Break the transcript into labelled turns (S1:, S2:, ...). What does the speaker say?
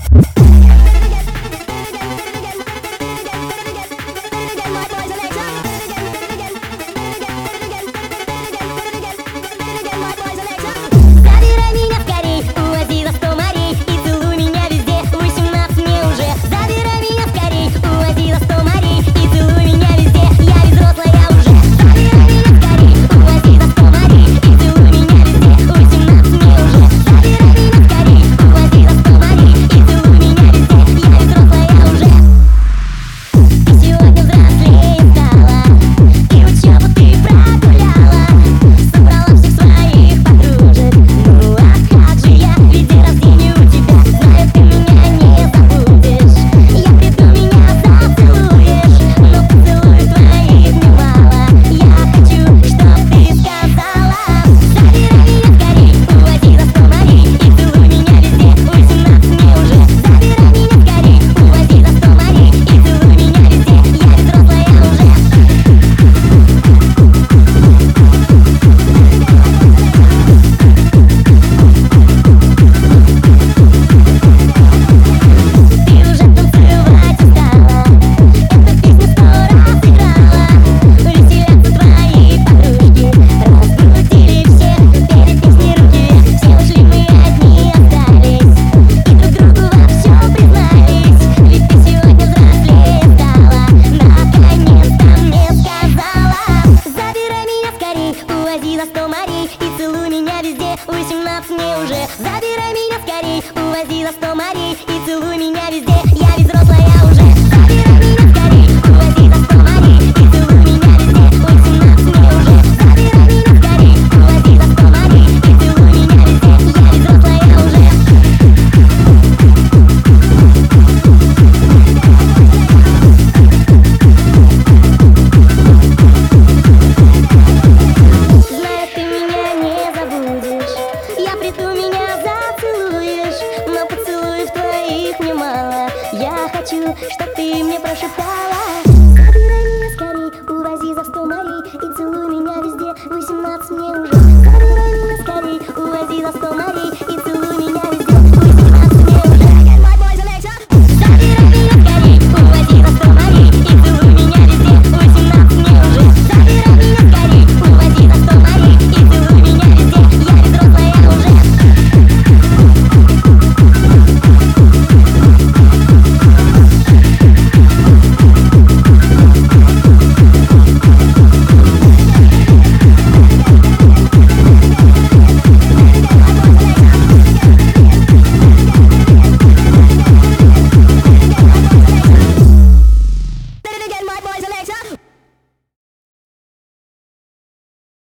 S1: Увози за 100 морей и целуй меня везде. 18 мне уже, забирай меня скорей. Увози за 100 морей и целуй меня везде. Я ведь взрослая уже. Забирай меня скорей, увози за 100 морей и целуй меня везде. 18 мне уже, забирай меня скорей. Увози за 100 морей и целуй меня везде. Я ведь взрослая уже. Знаю, ты меня не забудешь. Я приду, меня зацелуешь. Но поцелуев твоих мне мало. Я хочу, чтоб ты мне прошептала: